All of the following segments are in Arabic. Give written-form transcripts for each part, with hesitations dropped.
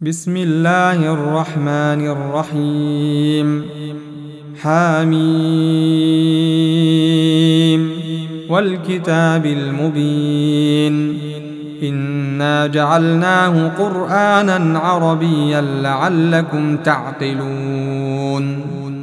بسم الله الرحمن الرحيم. حميم والكتاب المبين إنا جعلناه قرآنا عربيا لعلكم تعقلون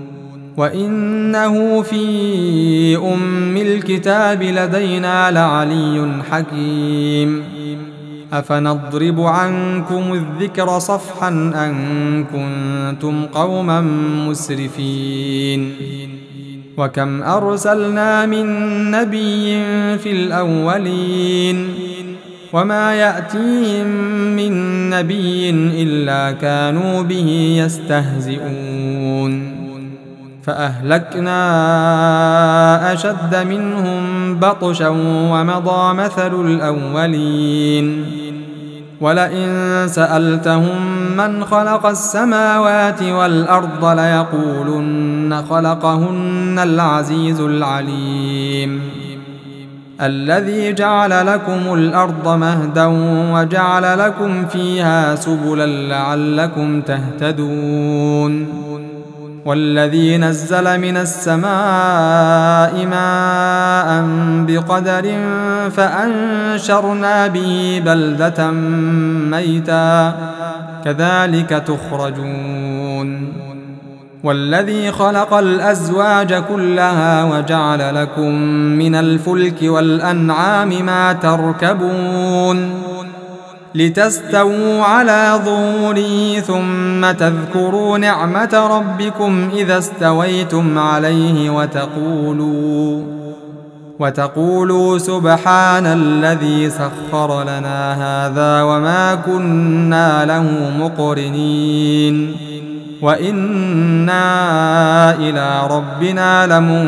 وإنه في أم الكتاب لدينا لعلي حكيم أفنضرب عنكم الذكر صفحا أن كنتم قوما مسرفين وكم أرسلنا من نبي في الأولين وما يأتيهم من نبي إلا كانوا به يستهزئون فأهلكنا أشد منهم بطشا ومضى مثل الأولين ولئن سألتهم من خلق السماوات والأرض ليقولن خلقهن العزيز العليم الذي جعل لكم الأرض مهدا وجعل لكم فيها سبلا لعلكم تهتدون والذي نزل من السماء ماء بقدر فأنشرنا به بلدة ميتا كذلك تخرجون والذي خلق الأزواج كلها وجعل لكم من الفلك والأنعام ما تركبون لتستووا على ظهوره ثم تذكروا نعمة ربكم إذا استويتم عليه وتقولوا سبحان الذي سخر لنا هذا وما كنا له مقرنين وإنا إلى ربنا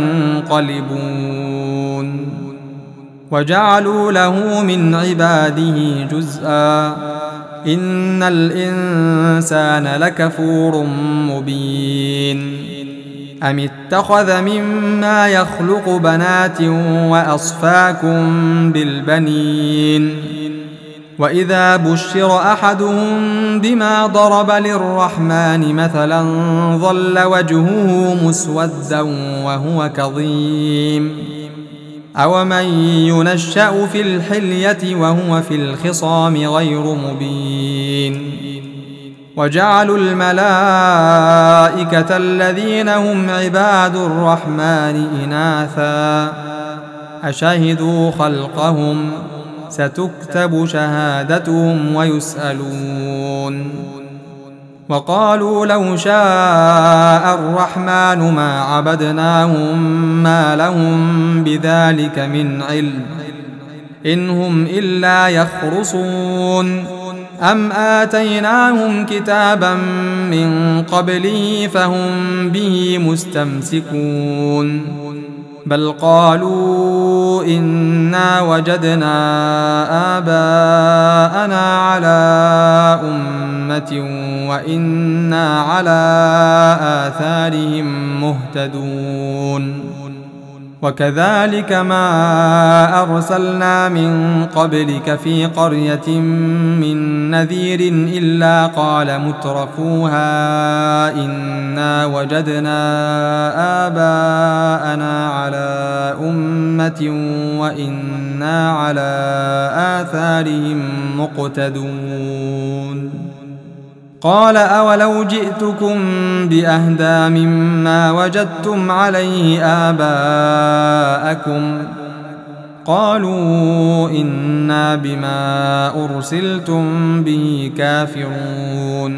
لمنقلبون وجعلوا له من عباده جزءا إن الإنسان لكفور مبين أم اتخذ مما يخلق بنات وأصفاكم بالبنين وإذا بشر أحدهم بما ضرب للرحمن مثلا ظل وجهه مسودا وهو كظيم أومن ينشأ في الحلية وهو في الخصام غير مبين وجعلوا الملائكة الذين هم عباد الرحمن إناثا أشهدوا خلقهم ستكتب شهادتهم ويسألون وقالوا لو شاء الرحمن ما عبدناهم ما لهم بذلك من علم إن هم إلا يخرصون أم آتيناهم كتابا من قبله فهم به مستمسكون بل قالوا إنا وجدنا آباءنا على أمة وإنا على آثارهم مهتدون وكذلك ما أرسلنا من قبلك في قرية من نذير إلا قال مترفوها إنا وجدنا آباءنا على أمة وإنا على آثارهم مقتدون قال أولو جئتكم بأهدى مما وجدتم عليه آباءكم قالوا إنا بما أرسلتم به كافرون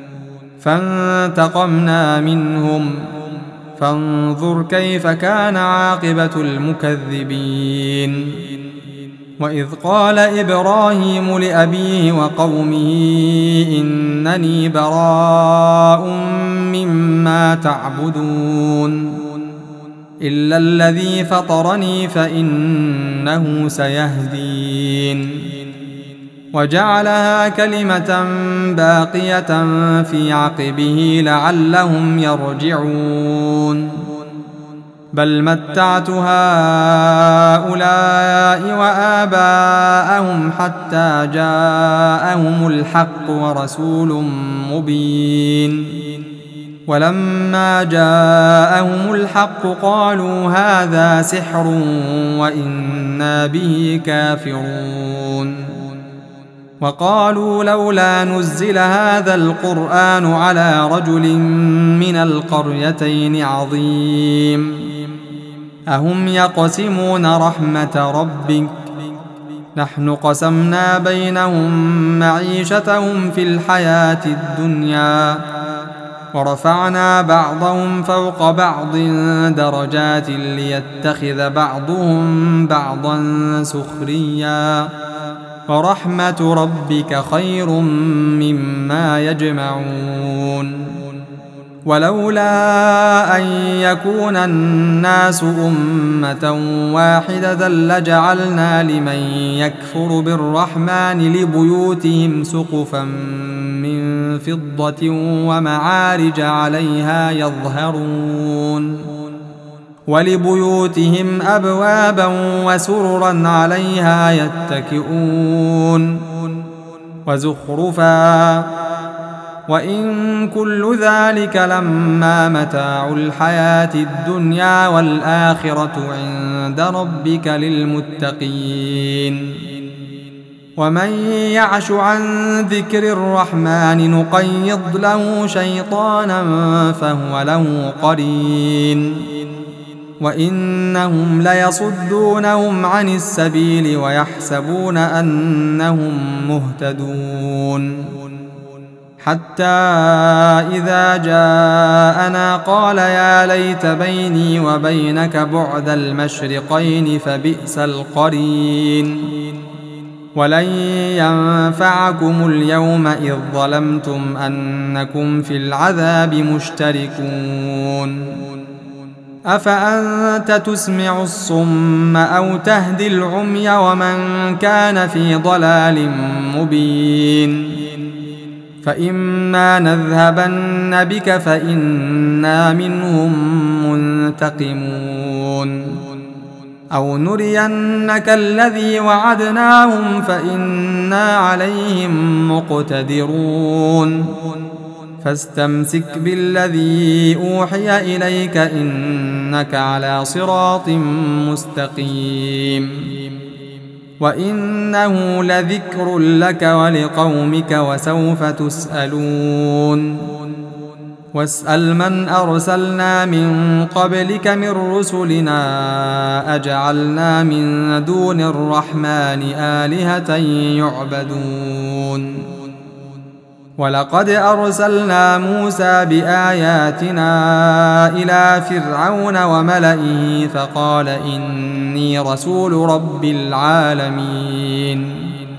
فانتقمنا منهم فانظر كيف كان عاقبة المكذبين وإذ قال إبراهيم لأبيه وقومه إنني براء مما تعبدون إلا الذي فطرني فإنه سيهدين وجعلها كلمة باقية في عقبه لعلهم يرجعون بل متعت هؤلاء وآباءهم حتى جاءهم الحق ورسول مبين ولما جاءهم الحق قالوا هذا سحر وإنا به كافرون وقالوا لولا نزل هذا القرآن على رجل من القريتين عظيم أهم يقسمون رحمة ربك نحن قسمنا بينهم معيشتهم في الحياة الدنيا ورفعنا بعضهم فوق بعض درجات ليتخذ بعضهم بعضا سخريا ورحمة ربك خير مما يجمعون ولولا أن يكون الناس أمة واحدة لجعلنا لمن يكفر بالرحمن لبيوتهم سقفا من فضة ومعارج عليها يظهرون ولبيوتهم أبوابا وسررا عليها يتكئون وزخرفا وإن كل ذلك لما متاع الحياة الدنيا والآخرة عند ربك للمتقين ومن يعش عن ذكر الرحمن نقيض له شيطانا فهو له قرين وإنهم ليصدونهم عن السبيل ويحسبون أنهم مهتدون حتى إذا جاءنا قال يا ليت بيني وبينك بعد المشرقين فبئس القرين ولن ينفعكم اليوم إذ ظلمتم أنكم في العذاب مشتركون أفأنت تسمع الصم أو تهدي العمي ومن كان في ضلال مبين فإما نذهبن بك فإنا منهم منتقمون أو نرينك الذي وعدناهم فإنا عليهم مقتدرون فاستمسك بالذي أوحي إليك إنك على صراط مستقيم وإنه لذكر لك ولقومك وسوف تسألون واسأل من أرسلنا من قبلك من رسلنا أجعلنا من دون الرحمن آلهة يعبدون ولقد أرسلنا موسى بآياتنا إلى فرعون وملئه فقال إني رسول رب العالمين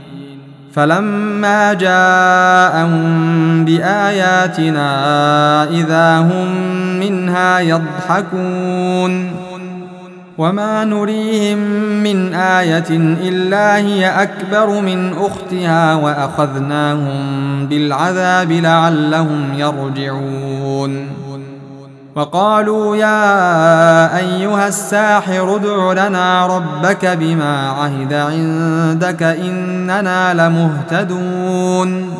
فلما جاءهم بآياتنا إذا هم منها يضحكون وما نريهم من آية إلا هي أكبر من أختها وأخذناهم بالعذاب لعلهم يرجعون وقالوا يا أيها الساحر ادع لنا ربك بما عهد عندك إننا لمهتدون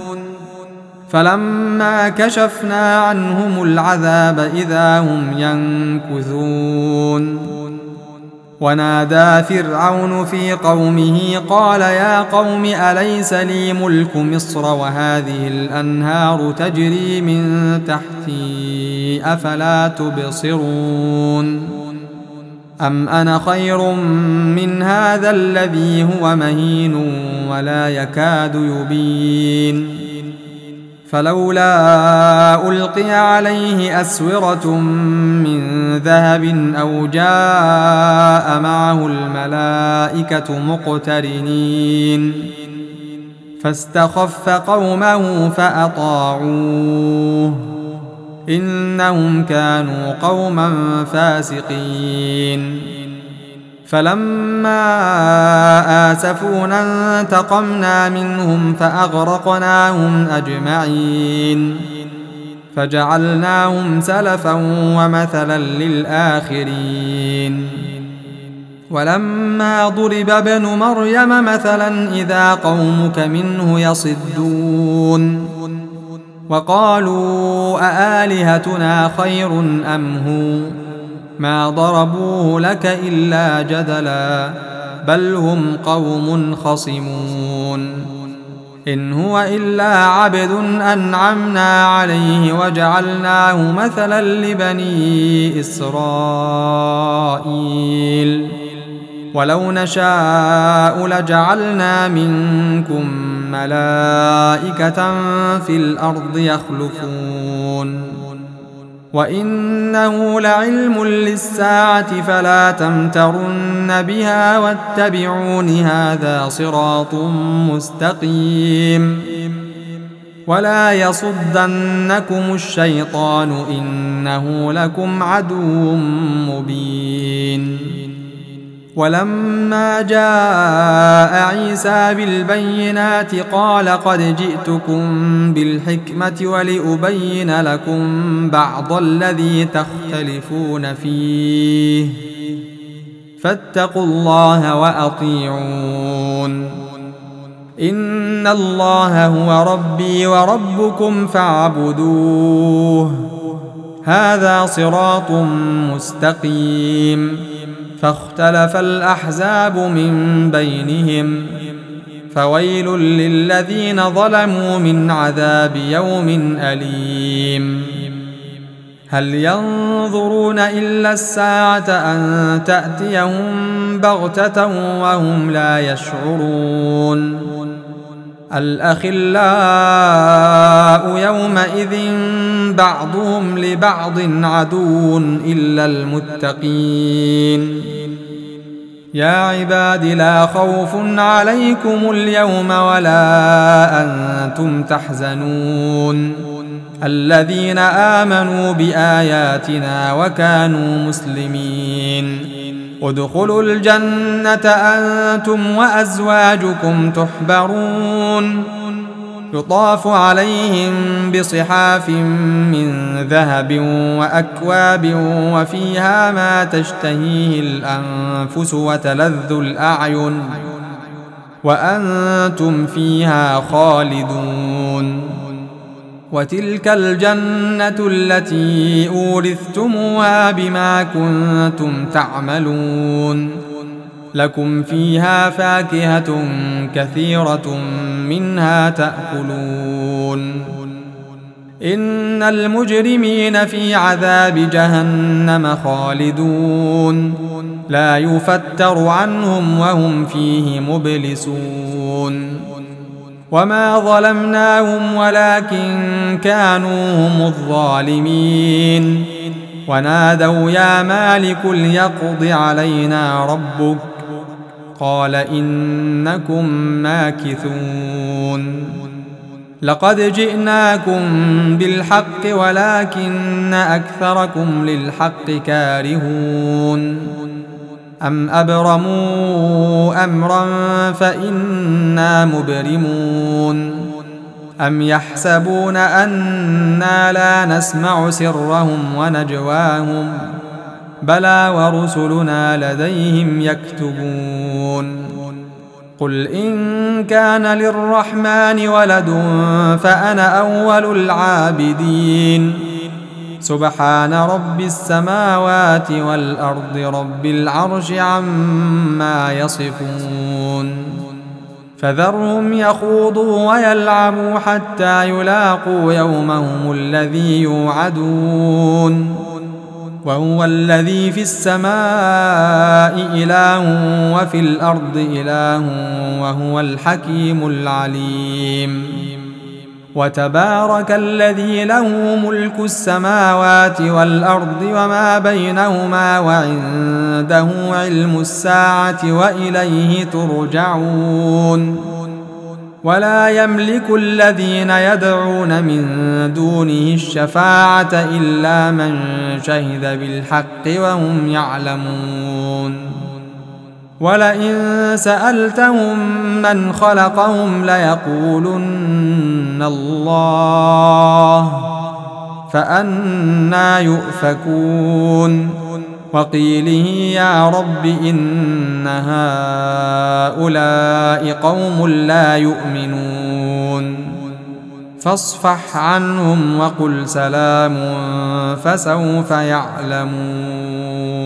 فلما كشفنا عنهم العذاب إذا هم ينكثون ونادى فرعون في قومه قال يا قوم أليس لي ملك مصر وهذه الأنهار تجري من تحتي أفلا تبصرون أم أنا خير من هذا الذي هو مهين ولا يكاد يبين فلولا ألقي عليه أسورة من ذهب أو جاء معه الملائكة مقترنين فاستخف قومه فأطاعوه إنهم كانوا قوما فاسقين فلما آسفونا انتقمنا منهم فأغرقناهم أجمعين فجعلناهم سلفا ومثلا للآخرين ولما ضرب ابن مريم مثلا إذا قومك منه يصدون وقالوا أآلهتنا خير أم هو ما ضربوه لك إلا جدلا بل هم قوم خصمون إن هو إلا عبد أنعمنا عليه وجعلناه مثلا لبني إسرائيل ولو نشاء لجعلنا منكم ملائكة في الأرض يخلفون وإنه لعلم للساعة فلا تمترن بها واتبعون هذا صراط مستقيم ولا يصدنكم الشيطان إنه لكم عدو مبين ولما جاء عيسى بالبينات قال قد جئتكم بالحكمة ولأبين لكم بعض الذي تختلفون فيه فاتقوا الله وأطيعون إن الله هو ربي وربكم فاعبدوه هذا صراط مستقيم فاختلف الأحزاب من بينهم فويل للذين ظلموا من عذاب يوم أليم هل ينظرون إلا الساعة أن تأتيهم بغتة وهم لا يشعرون الأخلاء يومئذ بعضهم لبعض عدو إلا المتقين يا عباد لا خوف عليكم اليوم ولا أنتم تحزنون الذين آمنوا بآياتنا وكانوا مسلمين ادخلوا الجنة أنتم وأزواجكم تحبرون يطاف عليهم بصحاف من ذهب وأكواب وفيها ما تشتهيه الأنفس وتلذ الأعين وأنتم فيها خالدون وتلك الجنة التي أورثتموها بما كنتم تعملون لكم فيها فاكهة كثيرة منها تأكلون إن المجرمين في عذاب جهنم خالدون لا يفتر عنهم وهم فيه مبلسون وما ظلمناهم ولكن كانوا هم الظالمين ونادوا يا مالك ليقض علينا ربك قال إنكم ماكثون لقد جئناكم بالحق ولكن أكثركم للحق كارهون أم أبرموا أمرا فإنا مبرمون أم يحسبون أنا لا نسمع سرهم ونجواهم بلى ورسلنا لديهم يكتبون قل إن كان للرحمن ولد فأنا أول العابدين سبحان رب السماوات والأرض رب العرش عما يصفون فذرهم يخوضوا ويلعبوا حتى يلاقوا يومهم الذي يوعدون وهو الذي في السماء إله وفي الأرض إله وهو الحكيم العليم وتبارك الذي له ملك السماوات والأرض وما بينهما وعنده علم الساعة وإليه ترجعون ولا يملك الذين يدعون من دونه الشفاعة إلا من شهد بالحق وهم يعلمون ولئن سألتهم من خلقهم ليقولن الله فأنى يؤفكون وقيله يا رب إن هؤلاء قوم لا يؤمنون فاصفح عنهم وقل سلام فسوف يعلمون